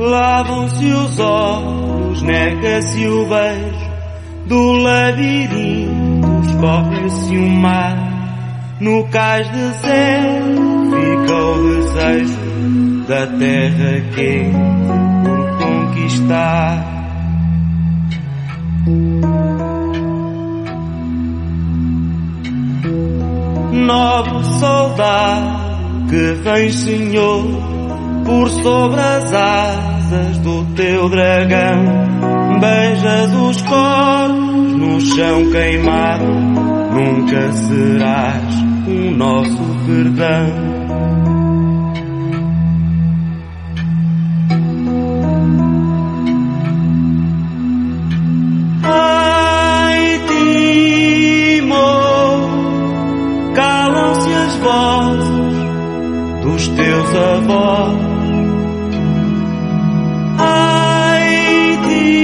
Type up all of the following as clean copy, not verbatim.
Lavam-se os olhos, nega-se o beijo, do labirinto escorre-se um mar. No cais deserto fica o desejo da terra quente por conquistar. Nobre soldado que vem, Senhor, por sobre as asas do teu dragão, beijas os corpos no chão queimado, nunca serás o nosso perdão. Ai, Timor, calam-se as vozes dos teus avós. Ai,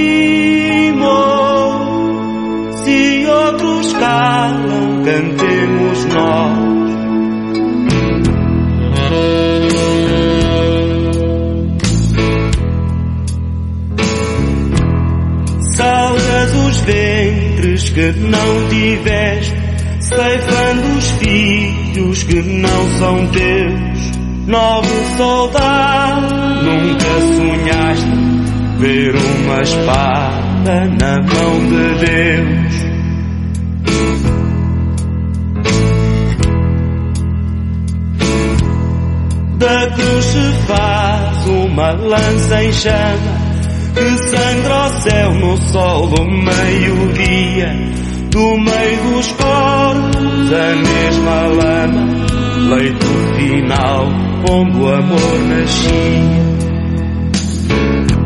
Timor, se outros calam, cantemos nós. Salgas os ventres que não tiveste, ceifando os filhos que não são teus. Nobre soldado, nunca sonhaste ver uma espada na mão de Deus. Da cruz se faz uma lança em chama, que sangra o céu no sol do meio-dia. Do meio dos corpos a mesma lama, leito final onde o amor nascia.